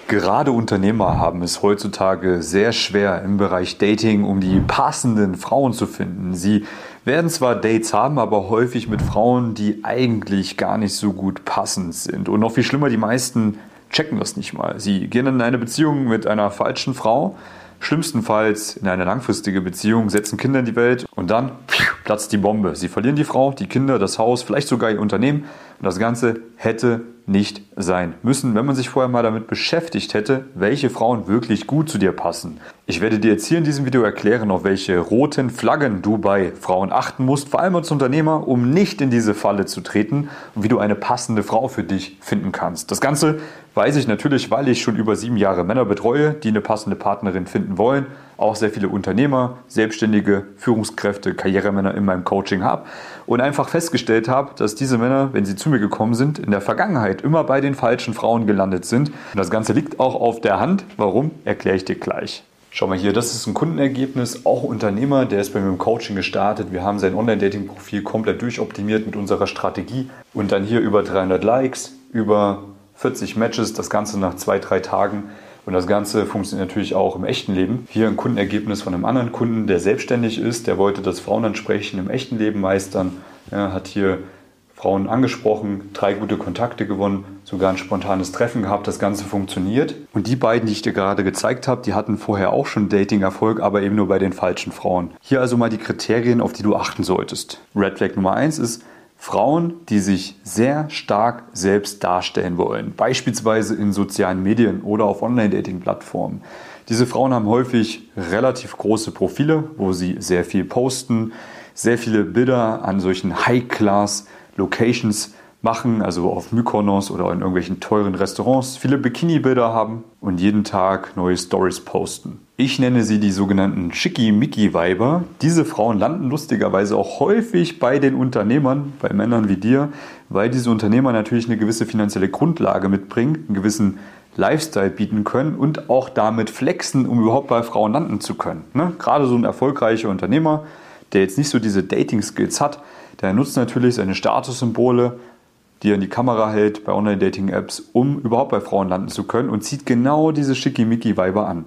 Gerade Unternehmer haben es heutzutage sehr schwer im Bereich Dating, um die passenden Frauen zu finden. Sie werden zwar Dates haben, aber häufig mit Frauen, die eigentlich gar nicht so gut passend sind. Und noch viel schlimmer, die meisten checken das nicht mal. Sie gehen in eine Beziehung mit einer falschen Frau, schlimmstenfalls in eine langfristige Beziehung, setzen Kinder in die Welt und dann platzt die Bombe. Sie verlieren die Frau, die Kinder, das Haus, vielleicht sogar ihr Unternehmen. Und das Ganze hätte nicht sein müssen, wenn man sich vorher mal damit beschäftigt hätte, welche Frauen wirklich gut zu dir passen. Ich werde dir jetzt hier in diesem Video erklären, auf welche roten Flaggen du bei Frauen achten musst, vor allem als Unternehmer, um nicht in diese Falle zu treten und wie du eine passende Frau für dich finden kannst. Das Ganze weiß ich natürlich, weil ich schon über 7 Jahre Männer betreue, die eine passende Partnerin finden wollen. Auch sehr viele Unternehmer, Selbstständige, Führungskräfte, Karrieremänner in meinem Coaching habe und einfach festgestellt habe, dass diese Männer, wenn sie zu mir gekommen sind, in der Vergangenheit immer bei den falschen Frauen gelandet sind. Und das Ganze liegt auch auf der Hand. Warum, erkläre ich dir gleich. Schau mal hier, das ist ein Kundenergebnis, auch Unternehmer, der ist bei mir im Coaching gestartet. Wir haben sein Online-Dating-Profil komplett durchoptimiert mit unserer Strategie und dann hier über 300 Likes, über 40 Matches, das Ganze nach 2-3 Tagen. Und das Ganze funktioniert natürlich auch im echten Leben. Hier ein Kundenergebnis von einem anderen Kunden, der selbstständig ist, der wollte das Frauenansprechen im echten Leben meistern, ja, hat hier Frauen angesprochen, 3 gute Kontakte gewonnen, sogar ein spontanes Treffen gehabt, das Ganze funktioniert. Und die beiden, die ich dir gerade gezeigt habe, die hatten vorher auch schon Dating-Erfolg, aber eben nur bei den falschen Frauen. Hier also mal die Kriterien, auf die du achten solltest. Red Flag Nummer 1 ist Frauen, die sich sehr stark selbst darstellen wollen, beispielsweise in sozialen Medien oder auf Online-Dating-Plattformen. Diese Frauen haben häufig relativ große Profile, wo sie sehr viel posten, sehr viele Bilder an solchen High-Class-Locations machen, also auf Mykonos oder in irgendwelchen teuren Restaurants, viele Bikini-Bilder haben und jeden Tag neue Stories posten. Ich nenne sie die sogenannten Schickimicki-Weiber. Diese Frauen landen lustigerweise auch häufig bei den Unternehmern, bei Männern wie dir, weil diese Unternehmer natürlich eine gewisse finanzielle Grundlage mitbringen, einen gewissen Lifestyle bieten können und auch damit flexen, um überhaupt bei Frauen landen zu können. Ne? Gerade so ein erfolgreicher Unternehmer, der jetzt nicht so diese Dating-Skills hat, der nutzt natürlich seine Statussymbole, die er in die Kamera hält bei Online-Dating-Apps, um überhaupt bei Frauen landen zu können und zieht genau diese Schickimicki-Weiber an.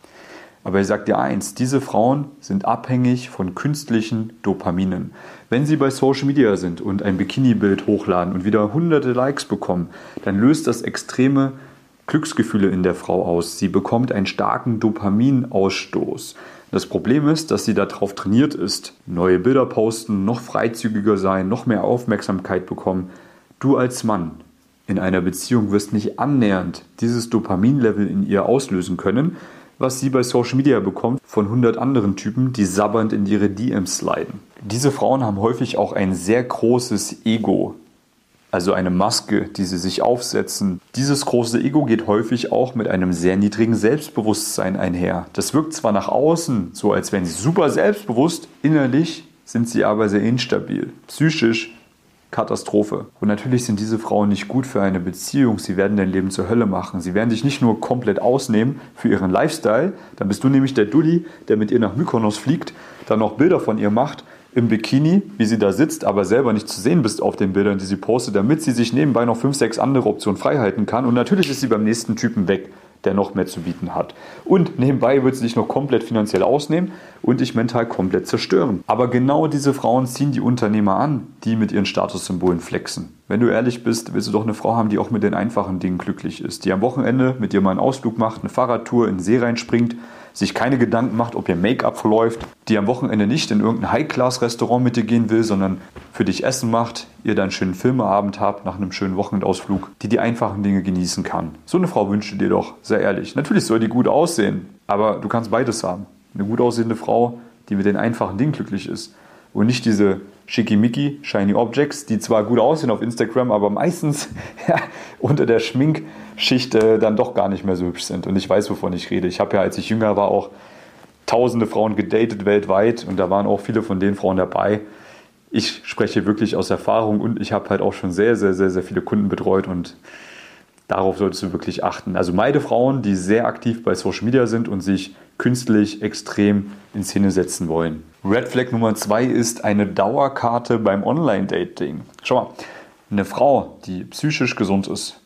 Aber ich sage dir eins, diese Frauen sind abhängig von künstlichen Dopaminen. Wenn sie bei Social Media sind und ein Bikini-Bild hochladen und wieder hunderte Likes bekommen, dann löst das extreme Glücksgefühle in der Frau aus. Sie bekommt einen starken Dopaminausstoß. Das Problem ist, dass sie darauf trainiert ist. Neue Bilder posten, noch freizügiger sein, noch mehr Aufmerksamkeit bekommen. Du als Mann in einer Beziehung wirst nicht annähernd dieses Dopaminlevel in ihr auslösen können, was sie bei Social Media bekommt von 100 anderen Typen, die sabbernd in ihre DMs sliden. Diese Frauen haben häufig auch ein sehr großes Ego, also eine Maske, die sie sich aufsetzen. Dieses große Ego geht häufig auch mit einem sehr niedrigen Selbstbewusstsein einher. Das wirkt zwar nach außen so, als wären sie super selbstbewusst, innerlich sind sie aber sehr instabil, psychisch Katastrophe. Und natürlich sind diese Frauen nicht gut für eine Beziehung. Sie werden dein Leben zur Hölle machen. Sie werden dich nicht nur komplett ausnehmen für ihren Lifestyle, dann bist du nämlich der Dulli, der mit ihr nach Mykonos fliegt, dann noch Bilder von ihr macht im Bikini, wie sie da sitzt, aber selber nicht zu sehen bist auf den Bildern, die sie postet, damit sie sich nebenbei noch 5, 6 andere Optionen freihalten kann. Und natürlich ist sie beim nächsten Typen weg, der noch mehr zu bieten hat. Und nebenbei wird sie dich noch komplett finanziell ausnehmen und dich mental komplett zerstören. Aber genau diese Frauen ziehen die Unternehmer an, die mit ihren Statussymbolen flexen. Wenn du ehrlich bist, willst du doch eine Frau haben, die auch mit den einfachen Dingen glücklich ist. Die am Wochenende mit dir mal einen Ausflug macht, eine Fahrradtour in den See reinspringt, sich keine Gedanken macht, ob ihr Make-up verläuft, die am Wochenende nicht in irgendein High-Class-Restaurant mit dir gehen will, sondern für dich Essen macht, ihr dann einen schönen Filmeabend habt nach einem schönen Wochenendausflug, die einfachen Dinge genießen kann. So eine Frau wünsche dir doch, sehr ehrlich. Natürlich soll die gut aussehen, aber du kannst beides haben. Eine gut aussehende Frau, die mit den einfachen Dingen glücklich ist und nicht diese Schickimicki, Shiny Objects, die zwar gut aussehen auf Instagram, aber meistens unter der Schminkschicht dann doch gar nicht mehr so hübsch sind. Und ich weiß, wovon ich rede. Ich habe ja, als ich jünger war, auch tausende Frauen gedatet weltweit und da waren auch viele von den Frauen dabei. Ich spreche wirklich aus Erfahrung und ich habe halt auch schon sehr, sehr, sehr, sehr viele Kunden betreut und darauf solltest du wirklich achten. Also meide Frauen, die sehr aktiv bei Social Media sind und sich künstlich extrem in Szene setzen wollen. Red Flag Nummer 2 ist eine Dauerkarte beim Online-Dating. Schau mal, eine Frau, die psychisch gesund ist,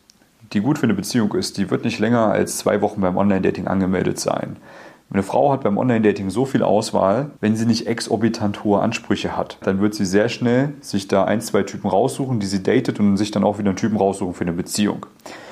die gut für eine Beziehung ist, die wird nicht länger als 2 Wochen beim Online-Dating angemeldet sein. Eine Frau hat beim Online-Dating so viel Auswahl, wenn sie nicht exorbitant hohe Ansprüche hat, dann wird sie sehr schnell sich da 1, 2 Typen raussuchen, die sie datet und sich dann auch wieder einen Typen raussuchen für eine Beziehung.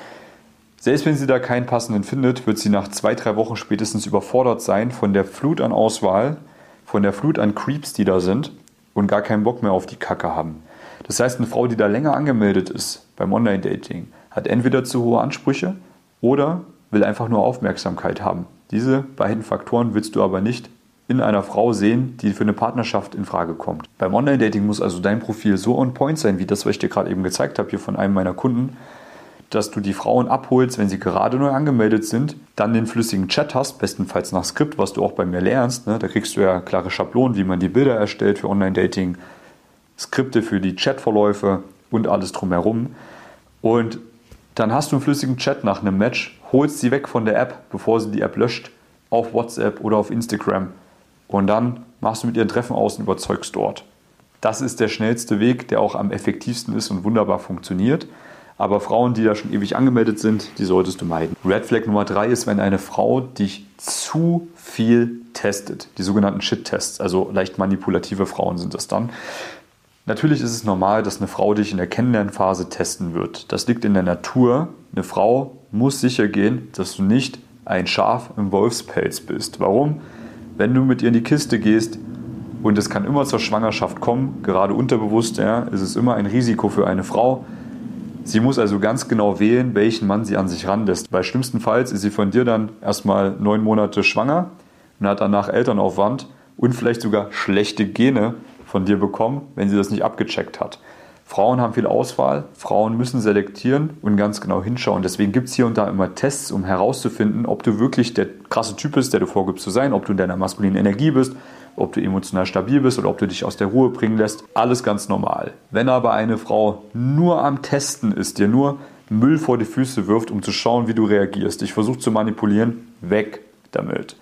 Selbst wenn sie da keinen passenden findet, wird sie nach 2, 3 Wochen spätestens überfordert sein von der Flut an Auswahl, von der Flut an Creeps, die da sind und gar keinen Bock mehr auf die Kacke haben. Das heißt, eine Frau, die da länger angemeldet ist beim Online-Dating, hat entweder zu hohe Ansprüche oder will einfach nur Aufmerksamkeit haben. Diese beiden Faktoren willst du aber nicht in einer Frau sehen, die für eine Partnerschaft in Frage kommt. Beim Online-Dating muss also dein Profil so on point sein, wie das, was ich dir gerade eben gezeigt habe, hier von einem meiner Kunden, dass du die Frauen abholst, wenn sie gerade neu angemeldet sind, dann den flüssigen Chat hast, bestenfalls nach Skript, was du auch bei mir lernst. Ne? Da kriegst du ja klare Schablonen, wie man die Bilder erstellt für Online-Dating, Skripte für die Chatverläufe und alles drumherum. Und dann hast du einen flüssigen Chat nach einem Match, holst sie weg von der App, bevor sie die App löscht, auf WhatsApp oder auf Instagram. Und dann machst du mit ihren Treffen aus und überzeugst dort. Das ist der schnellste Weg, der auch am effektivsten ist und wunderbar funktioniert. Aber Frauen, die da schon ewig angemeldet sind, die solltest du meiden. Red Flag Nummer 3 ist, wenn eine Frau dich zu viel testet. Die sogenannten Shit-Tests, also leicht manipulative Frauen sind das dann. Natürlich ist es normal, dass eine Frau dich in der Kennenlernphase testen wird. Das liegt in der Natur. Eine Frau muss sicher gehen, dass du nicht ein Schaf im Wolfspelz bist. Warum? Wenn du mit ihr in die Kiste gehst und es kann immer zur Schwangerschaft kommen, gerade unterbewusst, ja, ist es immer ein Risiko für eine Frau. Sie muss also ganz genau wählen, welchen Mann sie an sich ranlässt. Weil schlimmstenfalls ist sie von dir dann erstmal 9 Monate schwanger und hat danach Elternaufwand und vielleicht sogar schlechte Gene von dir bekommen, wenn sie das nicht abgecheckt hat. Frauen haben viel Auswahl, Frauen müssen selektieren und ganz genau hinschauen. Deswegen gibt es hier und da immer Tests, um herauszufinden, ob du wirklich der krasse Typ bist, der du vorgibst zu sein, ob du in deiner maskulinen Energie bist, ob du emotional stabil bist oder ob du dich aus der Ruhe bringen lässt. Alles ganz normal. Wenn aber eine Frau nur am Testen ist, dir nur Müll vor die Füße wirft, um zu schauen, wie du reagierst, dich versucht zu manipulieren, weg damit.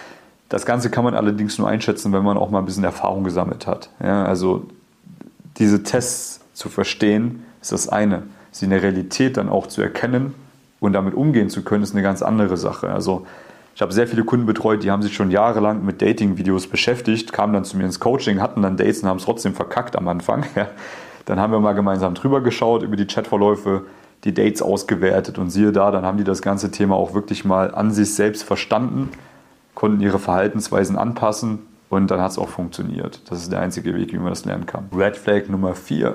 Das Ganze kann man allerdings nur einschätzen, wenn man auch mal ein bisschen Erfahrung gesammelt hat. Ja, also diese Tests zu verstehen, ist das eine. Sie in der Realität dann auch zu erkennen und damit umgehen zu können, ist eine ganz andere Sache. Also ich habe sehr viele Kunden betreut, die haben sich schon jahrelang mit Dating-Videos beschäftigt, kamen dann zu mir ins Coaching, hatten dann Dates und haben es trotzdem verkackt am Anfang. Ja. Dann haben wir mal gemeinsam drüber geschaut, über die Chatverläufe, die Dates ausgewertet und siehe da, dann haben die das ganze Thema auch wirklich mal an sich selbst verstanden, konnten ihre Verhaltensweisen anpassen und dann hat es auch funktioniert. Das ist der einzige Weg, wie man das lernen kann. Red Flag Nummer 4.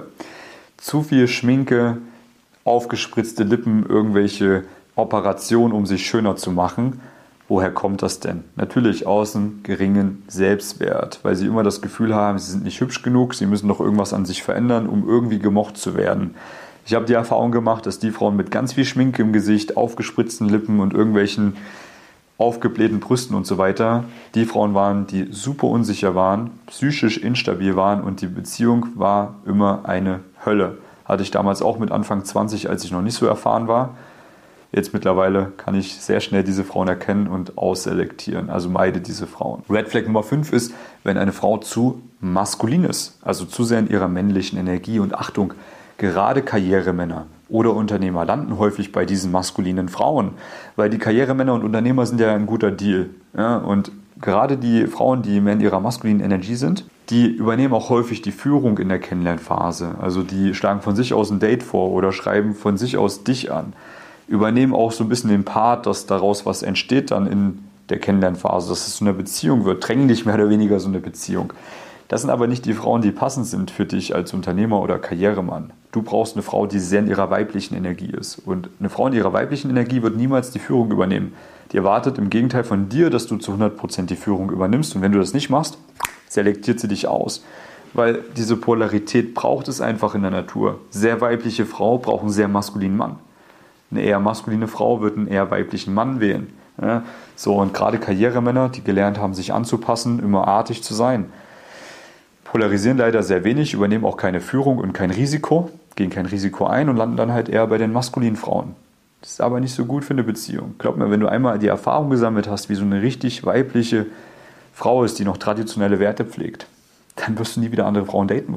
Zu viel Schminke, aufgespritzte Lippen, irgendwelche Operationen, um sich schöner zu machen. Woher kommt das denn? Natürlich aus einem geringen Selbstwert, weil sie immer das Gefühl haben, sie sind nicht hübsch genug, sie müssen doch irgendwas an sich verändern, um irgendwie gemocht zu werden. Ich habe die Erfahrung gemacht, dass die Frauen mit ganz viel Schminke im Gesicht, aufgespritzten Lippen und irgendwelchen aufgeblähten Brüsten und so weiter, die Frauen waren, die super unsicher waren, psychisch instabil waren und die Beziehung war immer eine Hölle. Hatte ich damals auch mit Anfang 20, als ich noch nicht so erfahren war. Jetzt mittlerweile kann ich sehr schnell diese Frauen erkennen und ausselektieren, also meide diese Frauen. Red Flag Nummer 5 ist, wenn eine Frau zu maskulin ist, also zu sehr in ihrer männlichen Energie. Und Achtung, gerade Karrieremänner oder Unternehmer landen häufig bei diesen maskulinen Frauen, weil die Karrieremänner und Unternehmer sind ja ein guter Deal. Ja? Und gerade die Frauen, die mehr in ihrer maskulinen Energie sind, die übernehmen auch häufig die Führung in der Kennenlernphase. Also die schlagen von sich aus ein Date vor oder schreiben von sich aus dich an. Übernehmen auch so ein bisschen den Part, dass daraus was entsteht dann in der Kennenlernphase, dass es zu einer Beziehung wird, drängen dich mehr oder weniger so eine Beziehung. Das sind aber nicht die Frauen, die passend sind für dich als Unternehmer oder Karrieremann. Du brauchst eine Frau, die sehr in ihrer weiblichen Energie ist. Und eine Frau in ihrer weiblichen Energie wird niemals die Führung übernehmen. Die erwartet im Gegenteil von dir, dass du zu 100% die Führung übernimmst. Und wenn du das nicht machst, selektiert sie dich aus. Weil diese Polarität braucht es einfach in der Natur. Sehr weibliche Frau braucht einen sehr maskulinen Mann. Eine eher maskuline Frau wird einen eher weiblichen Mann wählen. Ja, so, und gerade Karrieremänner, die gelernt haben, sich anzupassen, immer artig zu sein, polarisieren leider sehr wenig, übernehmen auch keine Führung und kein Risiko, gehen kein Risiko ein und landen dann halt eher bei den maskulinen Frauen. Das ist aber nicht so gut für eine Beziehung. Glaub mir, wenn du einmal die Erfahrung gesammelt hast, wie so eine richtig weibliche Frau ist, die noch traditionelle Werte pflegt, dann wirst du nie wieder andere Frauen daten wollen.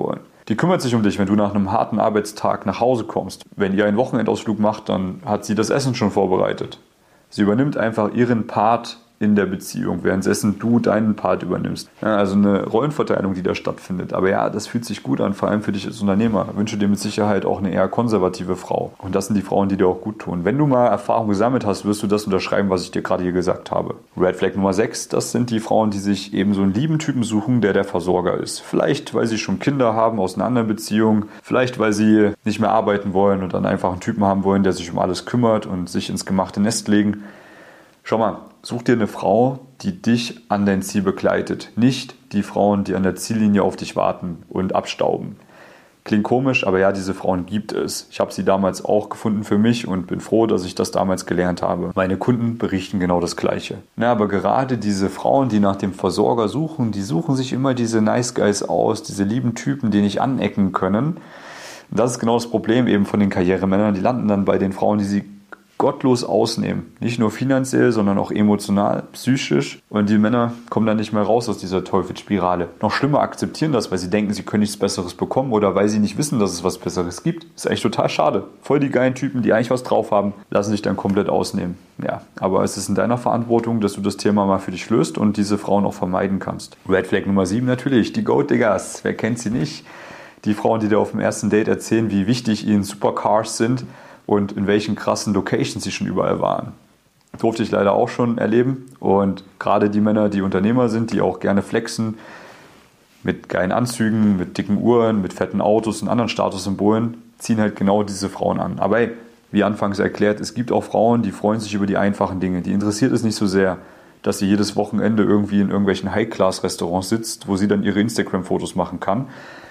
Die kümmert sich um dich, wenn du nach einem harten Arbeitstag nach Hause kommst. Wenn ihr einen Wochenendausflug macht, dann hat sie das Essen schon vorbereitet. Sie übernimmt einfach ihren Part in der Beziehung, währenddessen du deinen Part übernimmst. Ja, also eine Rollenverteilung, die da stattfindet. Aber ja, das fühlt sich gut an, vor allem für dich als Unternehmer. Ich wünsche dir mit Sicherheit auch eine eher konservative Frau. Und das sind die Frauen, die dir auch gut tun. Wenn du mal Erfahrung gesammelt hast, wirst du das unterschreiben, was ich dir gerade hier gesagt habe. Red Flag Nummer 6, das sind die Frauen, die sich eben so einen lieben Typen suchen, der Versorger ist. Vielleicht, weil sie schon Kinder haben aus einer anderen Beziehung. Vielleicht, weil sie nicht mehr arbeiten wollen und dann einfach einen Typen haben wollen, der sich um alles kümmert und sich ins gemachte Nest legen. Schau mal, such dir eine Frau, die dich an dein Ziel begleitet. Nicht die Frauen, die an der Ziellinie auf dich warten und abstauben. Klingt komisch, aber ja, diese Frauen gibt es. Ich habe sie damals auch gefunden für mich und bin froh, dass ich das damals gelernt habe. Meine Kunden berichten genau das Gleiche. Ja, aber gerade diese Frauen, die nach dem Versorger suchen, die suchen sich immer diese Nice Guys aus, diese lieben Typen, die nicht anecken können. Und das ist genau das Problem eben von den Karrieremännern. Die landen dann bei den Frauen, die sie gottlos ausnehmen. Nicht nur finanziell, sondern auch emotional, psychisch. Und die Männer kommen dann nicht mehr raus aus dieser Teufelsspirale. Noch schlimmer, akzeptieren das, weil sie denken, sie können nichts Besseres bekommen oder weil sie nicht wissen, dass es was Besseres gibt. Ist eigentlich total schade. Voll die geilen Typen, die eigentlich was drauf haben, lassen sich dann komplett ausnehmen. Ja, aber es ist in deiner Verantwortung, dass du das Thema mal für dich löst und diese Frauen auch vermeiden kannst. Red Flag Nummer 7 natürlich, die Gold Diggers. Wer kennt sie nicht? Die Frauen, die dir auf dem ersten Date erzählen, wie wichtig ihnen Supercars sind und in welchen krassen Locations sie schon überall waren. Durfte ich leider auch schon erleben. Und gerade die Männer, die Unternehmer sind, die auch gerne flexen, mit geilen Anzügen, mit dicken Uhren, mit fetten Autos und anderen Statussymbolen, ziehen halt genau diese Frauen an. Aber hey, wie anfangs erklärt, es gibt auch Frauen, die freuen sich über die einfachen Dinge. Die interessiert es nicht so sehr, dass sie jedes Wochenende irgendwie in irgendwelchen High-Class-Restaurants sitzt, wo sie dann ihre Instagram-Fotos machen kann.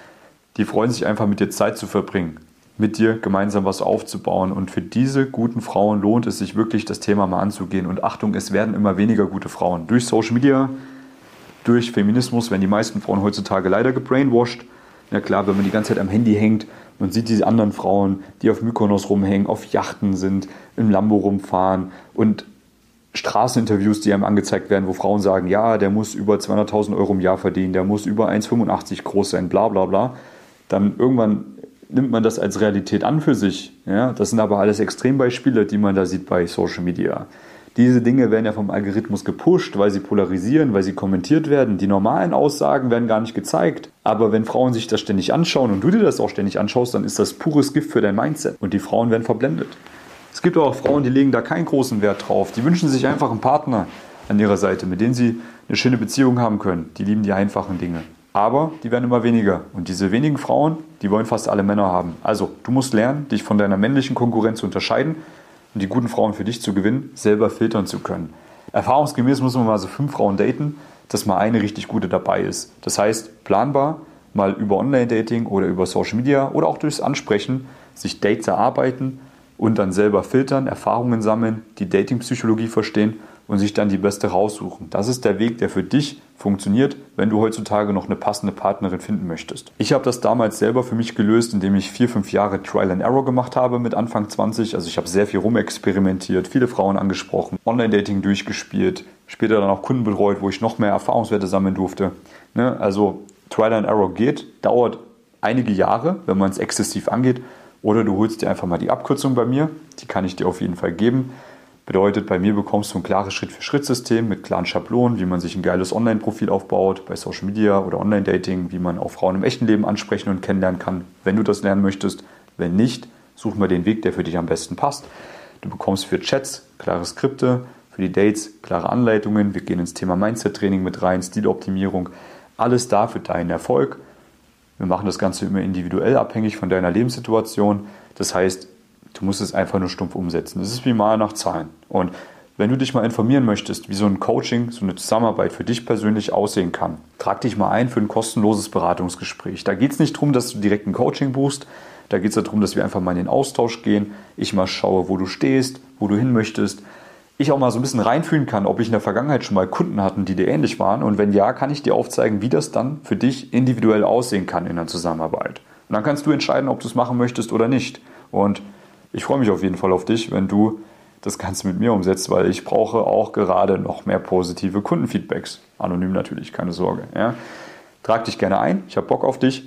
Die freuen sich einfach, mit dir Zeit zu verbringen, mit dir gemeinsam was aufzubauen. Und für diese guten Frauen lohnt es sich wirklich, das Thema mal anzugehen. Und Achtung, es werden immer weniger gute Frauen. Durch Social Media, durch Feminismus werden die meisten Frauen heutzutage leider gebrainwashed. Ja klar, wenn man die ganze Zeit am Handy hängt und sieht diese anderen Frauen, die auf Mykonos rumhängen, auf Yachten sind, im Lambo rumfahren und Straßeninterviews, die einem angezeigt werden, wo Frauen sagen, ja, der muss über 200.000 Euro im Jahr verdienen, der muss über 1,85 groß sein, bla bla bla. Dann irgendwann nimmt man das als Realität an für sich. Ja? Das sind aber alles Extrembeispiele, die man da sieht bei Social Media. Diese Dinge werden ja vom Algorithmus gepusht, weil sie polarisieren, weil sie kommentiert werden. Die normalen Aussagen werden gar nicht gezeigt. Aber wenn Frauen sich das ständig anschauen und du dir das auch ständig anschaust, dann ist das pures Gift für dein Mindset. Und die Frauen werden verblendet. Es gibt auch Frauen, die legen da keinen großen Wert drauf. Die wünschen sich einfach einen Partner an ihrer Seite, mit dem sie eine schöne Beziehung haben können. Die lieben die einfachen Dinge. Aber die werden immer weniger. Und diese wenigen Frauen, die wollen fast alle Männer haben. Also, du musst lernen, dich von deiner männlichen Konkurrenz zu unterscheiden und die guten Frauen für dich zu gewinnen, selber filtern zu können. Erfahrungsgemäß muss man mal so 5 Frauen daten, dass mal eine richtig gute dabei ist. Das heißt, planbar, mal über Online-Dating oder über Social Media oder auch durchs Ansprechen, sich Dates erarbeiten und dann selber filtern, Erfahrungen sammeln, die Dating-Psychologie verstehen und sich dann die beste raussuchen. Das ist der Weg, der für dich funktioniert, wenn du heutzutage noch eine passende Partnerin finden möchtest. Ich habe das damals selber für mich gelöst, indem ich 4-5 Jahre Trial and Error gemacht habe mit Anfang 20. Also ich habe sehr viel rumexperimentiert, viele Frauen angesprochen, Online-Dating durchgespielt, später dann auch Kunden betreut, wo ich noch mehr Erfahrungswerte sammeln durfte. Also Trial and Error geht, dauert einige Jahre, wenn man es exzessiv angeht. Oder du holst dir einfach mal die Abkürzung bei mir, die kann ich dir auf jeden Fall geben. Bedeutet, bei mir bekommst du ein klares Schritt-für-Schritt-System mit klaren Schablonen, wie man sich ein geiles Online-Profil aufbaut, bei Social Media oder Online-Dating, wie man auch Frauen im echten Leben ansprechen und kennenlernen kann, wenn du das lernen möchtest. Wenn nicht, such mal den Weg, der für dich am besten passt. Du bekommst für Chats klare Skripte, für die Dates klare Anleitungen. Wir gehen ins Thema Mindset-Training mit rein, Stiloptimierung. Alles da für deinen Erfolg. Wir machen das Ganze immer individuell abhängig von deiner Lebenssituation. Das heißt, du musst es einfach nur stumpf umsetzen. Das ist wie mal nach Zahlen. Und wenn du dich mal informieren möchtest, wie so ein Coaching, so eine Zusammenarbeit für dich persönlich aussehen kann, trag dich mal ein für ein kostenloses Beratungsgespräch. Da geht es nicht darum, dass du direkt ein Coaching buchst. Da geht es darum, dass wir einfach mal in den Austausch gehen. Ich mal schaue, wo du stehst, wo du hin möchtest. Ich auch mal so ein bisschen reinfühlen kann, ob ich in der Vergangenheit schon mal Kunden hatten, die dir ähnlich waren. Und wenn ja, kann ich dir aufzeigen, wie das dann für dich individuell aussehen kann in der Zusammenarbeit. Und dann kannst du entscheiden, ob du es machen möchtest oder nicht. Und ich freue mich auf jeden Fall auf dich, wenn du das Ganze mit mir umsetzt, weil ich brauche auch gerade noch mehr positive Kundenfeedbacks. Anonym natürlich, keine Sorge. Ja. Trag dich gerne ein, ich habe Bock auf dich.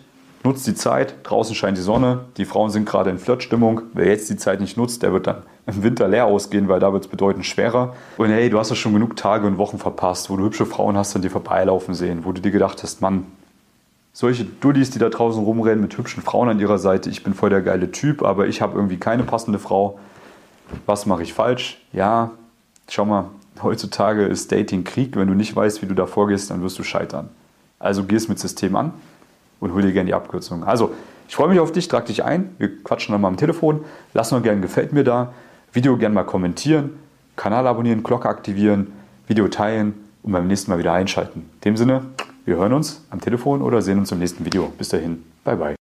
Nutzt die Zeit, draußen scheint die Sonne, die Frauen sind gerade in Flirtstimmung. Wer jetzt die Zeit nicht nutzt, der wird dann im Winter leer ausgehen, weil da wird es bedeutend schwerer. Und hey, du hast ja schon genug Tage und Wochen verpasst, wo du hübsche Frauen hast an dir vorbeilaufen sehen, wo du dir gedacht hast, Mann, solche Dullis, die da draußen rumrennen mit hübschen Frauen an ihrer Seite, ich bin voll der geile Typ, aber ich habe irgendwie keine passende Frau. Was mache ich falsch? Ja, schau mal, heutzutage ist Dating Krieg. Wenn du nicht weißt, wie du da vorgehst, dann wirst du scheitern. Also geh es mit System an und hol dir gerne die Abkürzung. Also, ich freue mich auf dich, trag dich ein. Wir quatschen dann mal am Telefon. Lass noch gerne gefällt mir da. Video gerne mal kommentieren, Kanal abonnieren, Glocke aktivieren, Video teilen und beim nächsten Mal wieder einschalten. In dem Sinne, wir hören uns am Telefon oder sehen uns im nächsten Video. Bis dahin, bye bye.